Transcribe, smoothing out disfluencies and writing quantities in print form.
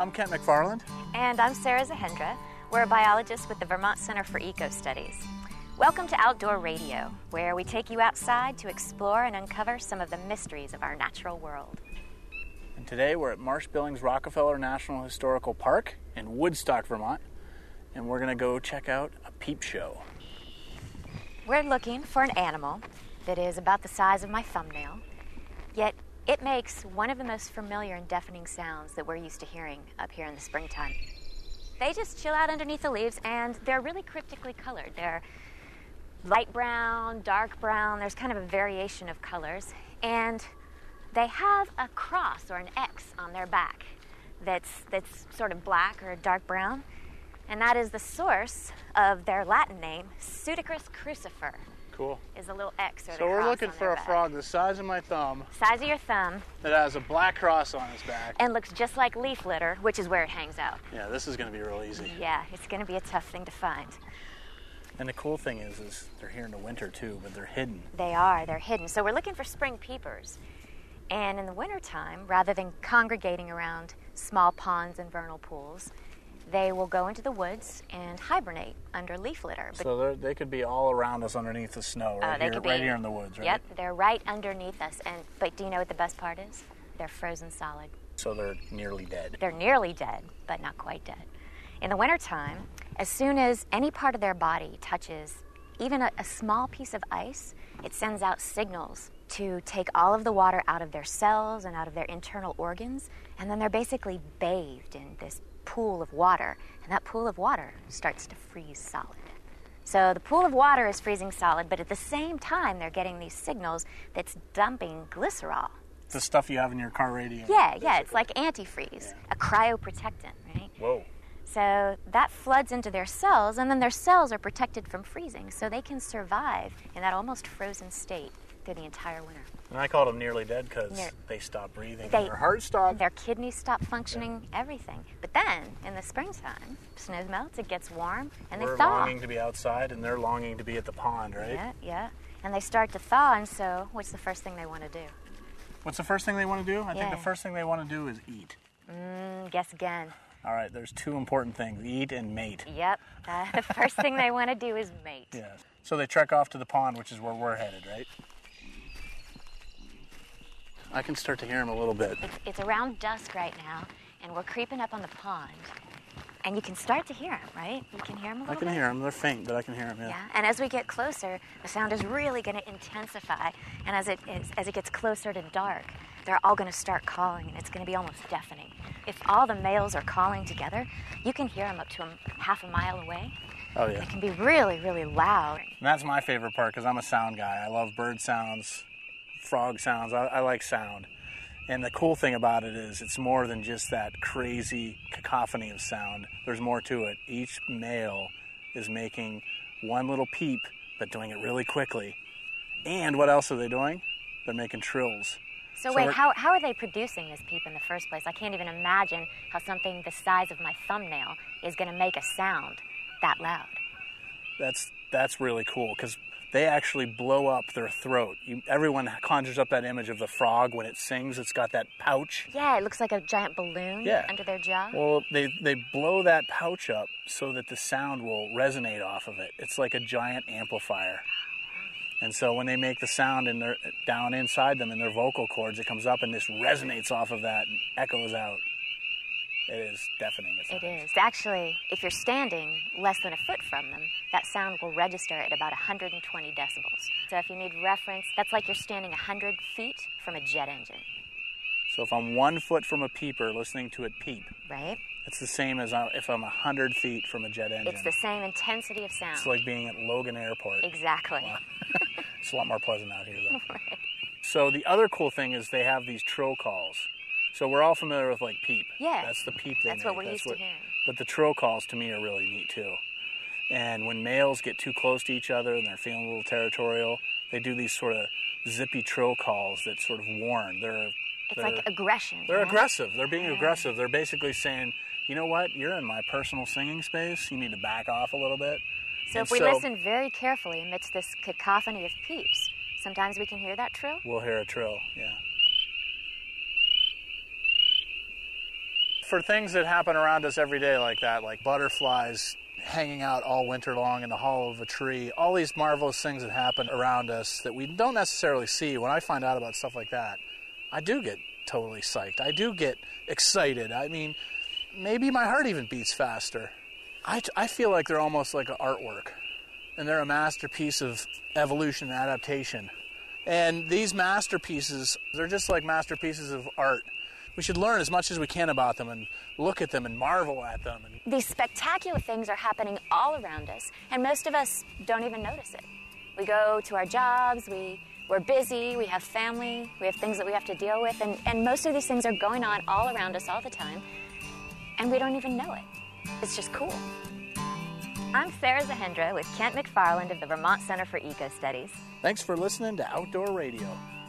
I'm Kent McFarland. And I'm Sarah Zahendra. We're a biologist with the Vermont Center for Eco Studies. Welcome to Outdoor Radio, where we take you outside to explore and uncover some of the mysteries of our natural world. And today we're at Marsh-Billings-Rockefeller National Historical Park in Woodstock, Vermont. And we're going to go check out a peep show. We're looking for an animal that is about the size of my thumbnail, yet it makes one of the most familiar and deafening sounds that we're used to hearing up here in the springtime. They just chill out underneath the leaves, and they're really cryptically colored. They're light brown, dark brown, there's kind of a variation of colors, and they have a cross or an X on their back that's sort of black or dark brown. And that is the source of their Latin name, Pseudacris crucifer. Cool. Is a little X or the So we're cross looking on for their a back. frog the size of my thumb. Size of your thumb. That has a black cross on its back. And looks just like leaf litter, which is where it hangs out. Yeah, this is going to be real easy. Yeah, it's going to be a tough thing to find. And the cool thing is they're here in the winter too, but they're hidden. They are. They're hidden. So we're looking for spring peepers. And in the wintertime, rather than congregating around small ponds and vernal pools, they will go into the woods and hibernate under leaf litter. But So they could be all around us underneath the snow, right, right here in the woods, right? Yep, they're right underneath us. But do you know what the best part is? They're frozen solid. So they're nearly dead. They're nearly dead, but not quite dead. In the wintertime, as soon as any part of their body touches even a small piece of ice, it sends out signals to take all of the water out of their cells and out of their internal organs, and then they're basically bathed in this pool of water, and that pool of water starts to freeze solid. So the pool of water is freezing solid, but at the same time they're getting these signals that's dumping glycerol. The stuff you have in your car radio. Yeah, it's like antifreeze, a cryoprotectant, right? Whoa. So that floods into their cells, and then their cells are protected from freezing, so they can survive in that almost frozen state through the entire winter. And I called them nearly dead because they stop breathing. Their heart stopped. Their kidneys stop functioning, everything. But then, in the springtime, snow melts, it gets warm, and they thaw. We're longing to be outside, and they're longing to be at the pond, right? Yeah. And they start to thaw, and so what's the first thing they want to do? What's the first thing they want to do? I think the first thing they want to do is eat. Guess again. All right, there's two important things, eat and mate. Yep, the first thing they want to do is mate. Yes. So they trek off to the pond, which is where we're headed, right? I can start to hear them a little bit. It's around dusk right now, and we're creeping up on the pond. And you can start to hear them, right? You can hear them a little bit? I can hear them. They're faint, but I can hear them, Yeah, and as we get closer, the sound is really going to intensify. And as it gets closer to dark, they're all going to start calling, and it's going to be almost deafening. If all the males are calling together, you can hear them up to half a mile away. Oh, yeah. It can be really, really loud. And that's my favorite part because I'm a sound guy. I love bird sounds, frog sounds. I like sound. And the cool thing about it is it's more than just that crazy cacophony of sound. There's more to it. Each male is making one little peep, but doing it really quickly. And what else are they doing? They're making trills. So wait, how are they producing this peep in the first place? I can't even imagine how something the size of my thumbnail is going to make a sound that loud. That's really cool because they actually blow up their throat. Everyone conjures up that image of the frog when it sings. It's got that pouch. Yeah, it looks like a giant balloon under their jaw. Well, they blow that pouch up so that the sound will resonate off of it. It's like a giant amplifier. And so when they make the sound down inside them in their vocal cords, it comes up and this resonates off of that and echoes out. It is deafening. It is. Actually, if you're standing less than a foot from them, that sound will register at about 120 decibels. So if you need reference, that's like you're standing 100 feet from a jet engine. So if I'm 1 foot from a peeper listening to it peep, right? It's the same as if I'm 100 feet from a jet engine. It's the same intensity of sound. It's like being at Logan Airport. Exactly. Wow. It's a lot more pleasant out here, though. Right. So the other cool thing is they have these trill calls. So we're all familiar with like peep. Yeah. That's the peep they make. That's what we're used to hearing. But the trill calls to me are really neat too. And when males get too close to each other and they're feeling a little territorial, they do these sort of zippy trill calls that sort of warn. It's like aggression. They're aggressive. They're being aggressive. They're basically saying, you know what, you're in my personal singing space. You need to back off a little bit. So if we listen very carefully amidst this cacophony of peeps, sometimes we can hear that trill? We'll hear a trill, yeah. for things that happen around us every day like that, like butterflies hanging out all winter long in the hollow of a tree, all these marvelous things that happen around us that we don't necessarily see, when I find out about stuff like that, I do get totally psyched. I do get excited. I mean, maybe my heart even beats faster. I feel like they're almost like an artwork, and they're a masterpiece of evolution and adaptation. And these masterpieces, they're just like masterpieces of art. We should learn as much as we can about them and look at them and marvel at them. These spectacular things are happening all around us, and most of us don't even notice it. We go to our jobs, we're busy, we have family, we have things that we have to deal with, and most of these things are going on all around us all the time, and we don't even know it. It's just cool. I'm Sarah Zahendra with Kent McFarland of the Vermont Center for Eco Studies. Thanks for listening to Outdoor Radio.